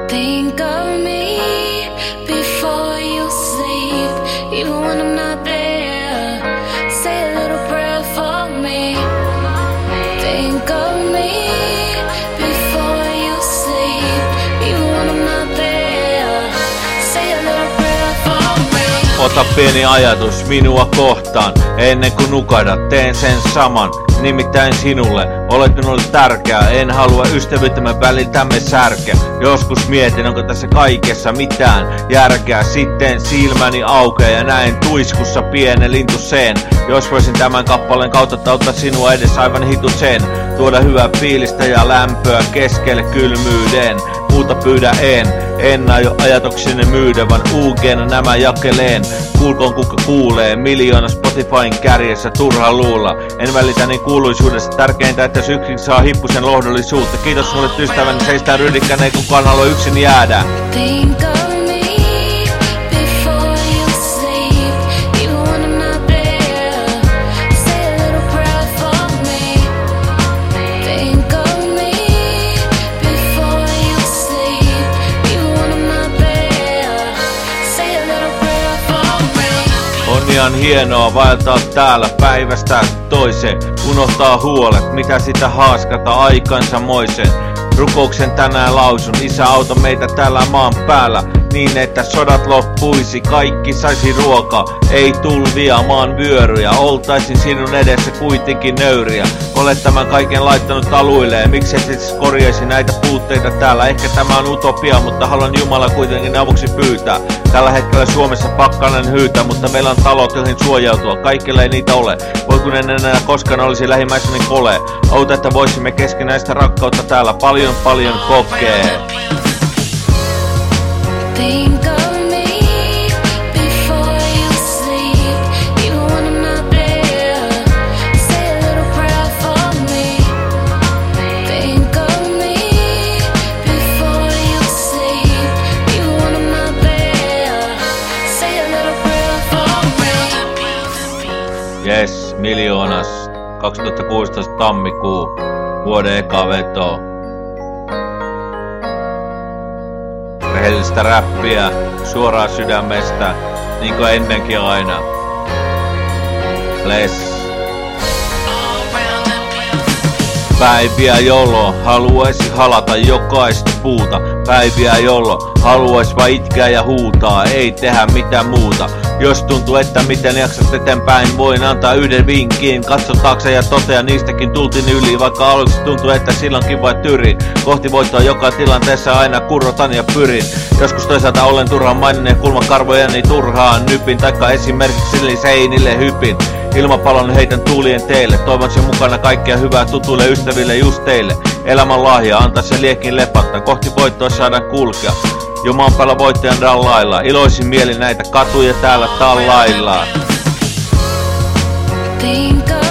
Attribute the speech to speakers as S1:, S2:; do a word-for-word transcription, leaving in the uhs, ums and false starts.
S1: Think of me before you sleep, even when I'm not there. Say a little prayer for me. Think of me before you sleep, even when I'm not there. Say a little prayer for me.
S2: Ota pieni ajatus minua kohtaan, ennen kuin nukahdat teen sen saman. Nimittäin sinulle, olet minulle tärkeä, en halua ystävyyttämme väliltämme särkeä. Joskus mietin, onko tässä kaikessa mitään järkeä, sitten silmäni aukeaa ja näen tuiskussa pienen lintuseen. Jos voisin tämän kappaleen kautta tauttaa sinua edes aivan hituseen, tuoda hyvää fiilistä ja lämpöä keskelle kylmyyden. Muuta pyydä en, en aio ajatuksenne myydä, vaan U G:nä nämä jakeleen. Kuulkoon kuka kuulee, miljoona Spotifyn kärjessä turha luulla. En välitä niin kuuluisuudesta, tärkeintä että yksin saa hippusen lohdollisuutta. Kiitos sulle ystäväni, seistää rydikkänä, ei kukaan halua yksin jäädä.
S1: Think of me before you sleep, even when I'm not there. Say a little prayer for me. Think of me before you sleep, even when I'm not there. Say a little prayer for me.
S2: On ihan hienoa vaeltaa täällä päivästä toiseen. Unohtaa huolet, mitä sitä haaskata aikansa moiseen. Rukouksen tänään lausun, Isä auta meitä täällä maan päällä, niin että sodat loppuisi, kaikki saisi ruokaa. Ei tulvia, maan vyöryjä, oltaisin sinun edessä kuitenkin nöyriä. Olet tämän kaiken laittanut aluilleen, miksi et siis korjaisi näitä puutteita täällä? Ehkä tämä on utopia, mutta haluan Jumala kuitenkin avuksi pyytää. Tällä hetkellä Suomessa pakkanen hyytää, mutta meillä on talot, joihin suojautua, kaikilla ei niitä ole. Voi kun en enää koskaan olisi lähimmäiseni kole. Auta, että voisimme keskenäistä rakkautta täällä paljon paljon kokee.
S1: Think of me before you sleep, even when I'm not there. Say a little prayer for me. Think of me before you sleep, even when I'm not there. Say a little prayer for me.
S2: Yes, miljoonas. kaksituhattakuusitoista tammikuu. Vuoden eka veto. Rehellistä räppiä, suoraa sydämestä, niin kuin ennenkin aina. Bless. Päiviä jolloin haluaisi halata jokaista puuta. Päiviä jolloin haluais vaan itkeä ja huutaa, ei tehdä mitään muuta. Jos tuntuu, että miten jaksat eteenpäin, voin antaa yhden vinkin. Katso taakse ja totea, niistäkin tultiin yli. Vaikka aluksi tuntuu, että silloinkin vai tyrin. Kohti voittoa joka tilanteessa aina kurrotan ja pyrin. Joskus toisaalta olen turhaan mainen kulmakarvojani turhaan nypin. Taikka esimerkiksi seinille hypin. Ilmapallon heitän tuulien teille. Toivon sen mukana kaikkea hyvää tutuille ystäville just teille. Elämän lahja, antaa se liekin lepatta. Kohti voittoa saadaan kulkea. Jo maan päällä voittajan dallailla. Iloisin mieli näitä katuja täällä tallaillaan.
S1: Think of